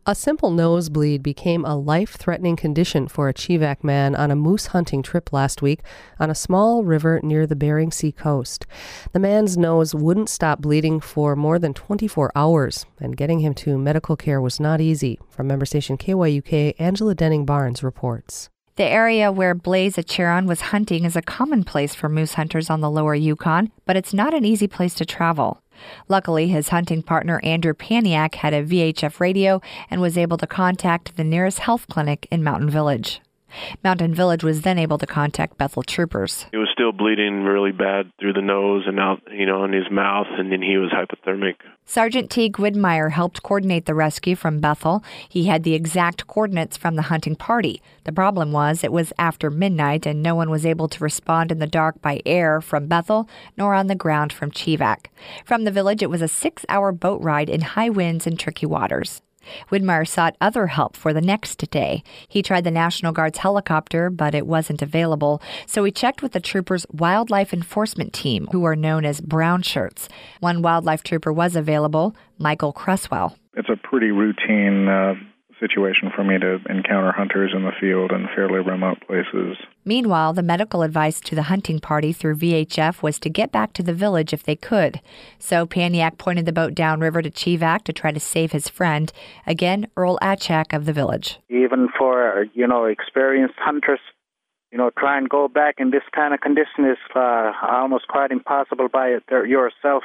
A simple nosebleed became a life-threatening condition for a Chivak man on a moose hunting trip last week on a small river near the Bering Sea coast. The man's nose wouldn't stop bleeding for more than 24 hours, and getting him to medical care was not easy. From member station KYUK, Angela Denning-Barnes reports. The area where Blaise Acheron was hunting is a common place for moose hunters on the lower Yukon, but it's not an easy place to travel. Luckily, his hunting partner Andrew Paniak had a VHF radio and was able to contact the nearest health clinic in Mountain Village. Mountain Village was then able to contact Bethel troopers. He was still bleeding really bad through the nose and out, in his mouth, and then he was hypothermic. Sergeant Teague Widmeyer helped coordinate the rescue from Bethel. He had the exact coordinates from the hunting party. The problem was it was after midnight and no one was able to respond in the dark by air from Bethel nor on the ground from Chivak. From the village, it was a 6-hour boat ride in high winds and tricky waters. Widmeyer sought other help for the next day. He tried the National Guard's helicopter, but it wasn't available, so he checked with the troopers' wildlife enforcement team, who are known as brown shirts. One wildlife trooper was available, Michael Cresswell. It's a pretty routine situation for me to encounter hunters in the field in fairly remote places. Meanwhile, the medical advice to the hunting party through VHF was to get back to the village if they could. So Paniak pointed the boat downriver to Chivak to try to save his friend. Again, Earl Achak of the village. Even for, experienced hunters, try and go back in this kind of condition is almost quite impossible by yourself.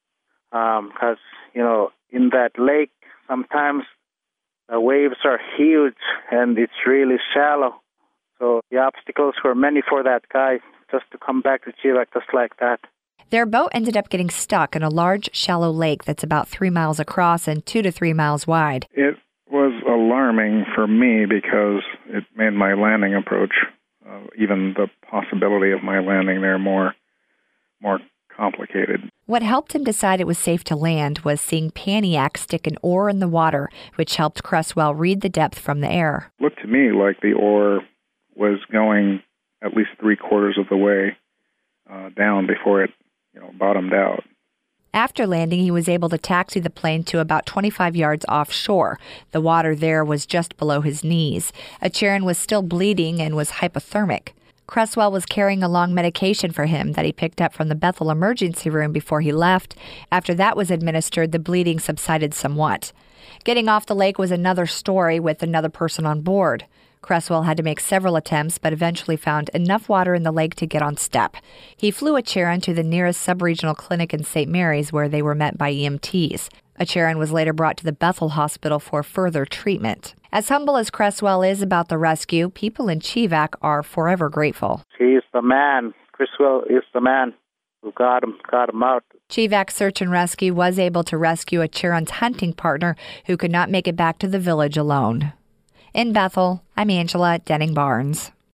Because, in that lake, sometimes the waves are huge and it's really shallow. So the obstacles were many for that guy just to come back to Chivak just like that. Their boat ended up getting stuck in a large, shallow lake that's about 3 miles across and 2 to 3 miles wide. It was alarming for me because it made my landing approach, even the possibility of my landing there, more complicated. What helped him decide it was safe to land was seeing Paniak stick an oar in the water, which helped Cresswell read the depth from the air. It looked to me like the oar was going at least 3/4 of the way down before it, bottomed out. After landing, he was able to taxi the plane to about 25 yards offshore. The water there was just below his knees. Acheron was still bleeding and was hypothermic. Cresswell was carrying along medication for him that he picked up from the Bethel emergency room before he left. After that was administered, the bleeding subsided somewhat. Getting off the lake was another story with another person on board. Cresswell had to make several attempts, but eventually found enough water in the lake to get on step. He flew Acheron to the nearest sub-regional clinic in St. Mary's, where they were met by EMTs. Acheron was later brought to the Bethel Hospital for further treatment. As humble as Cresswell is about the rescue, people in Chivak are forever grateful. He's the man. Cresswell is the man who got him out. Chivak Search and Rescue was able to rescue Acheron's hunting partner, who could not make it back to the village alone. In Bethel, I'm Angela Denning-Barnes.